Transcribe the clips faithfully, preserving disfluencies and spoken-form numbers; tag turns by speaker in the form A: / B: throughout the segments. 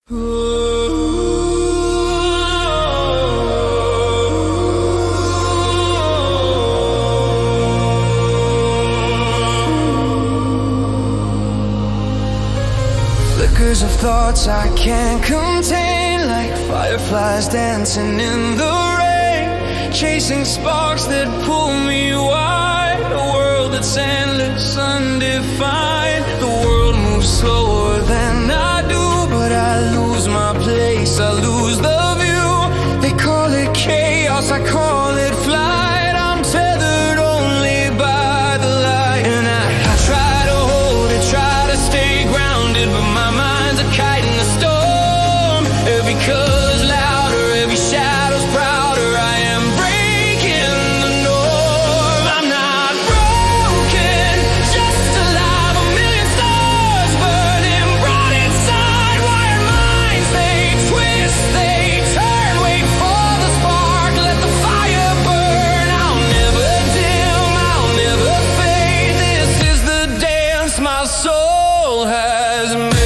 A: Flickers of thoughts I can't contain, like fireflies dancing in the rain, chasing sparks that pull me wide. A world that's endless, undefined. The world moves slower than I do, but I lose my place, I lose the view. They call it chaos, I call it flight. I'm tethered only by the light, and I, I try to hold it, try to stay grounded, but my mind's a kite in the storm. Every color's louder, every shadow's prouder. I am breaking the norm. I'm not broken, just alive. A million stars burning bright inside. Wired minds, they twist, they turn. Wait for the spark, let the fire burn. I'll never dim, I'll never fade. This is the dance my soul has made.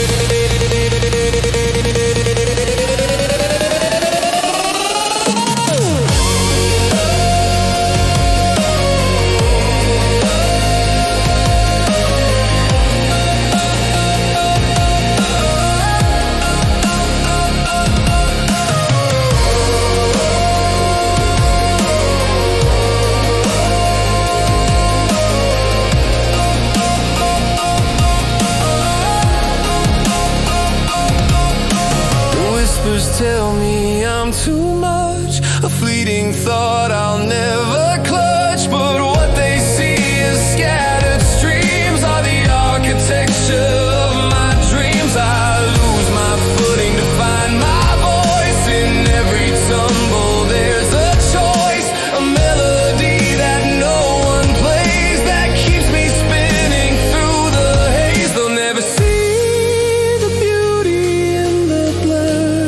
A: Whispers tell me I'm too much, a fleeting thought I'll never clutch. But what they see is scattered streams, are the architecture of my dreams. I lose my footing to find my voice. In every tumble there's a choice, a melody that no one plays, that keeps me spinning through the haze. They'll never see the beauty in the blur,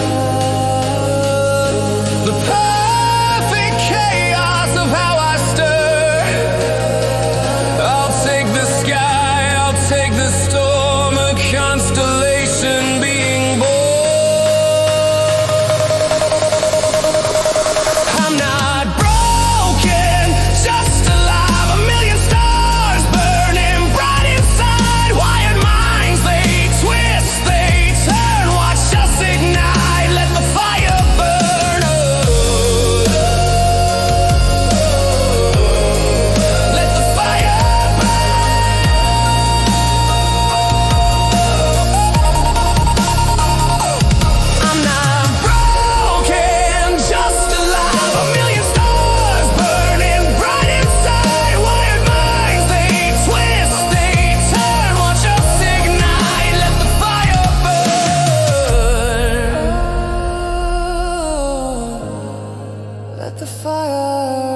A: the perfect chaos of how I stir. I'll take the sky, I'll take the storm, a constellation being born. I'm not broken, just alive. A million stars burning bright inside. Wired minds, they twist, they turn. Watch us ignite, let the fire burn. Let the fire burn. I'm not broken, just alive. A million stars burning bright inside. Wired minds, they twist, they turn. Watch us ignite, let the fire burn. Let the fire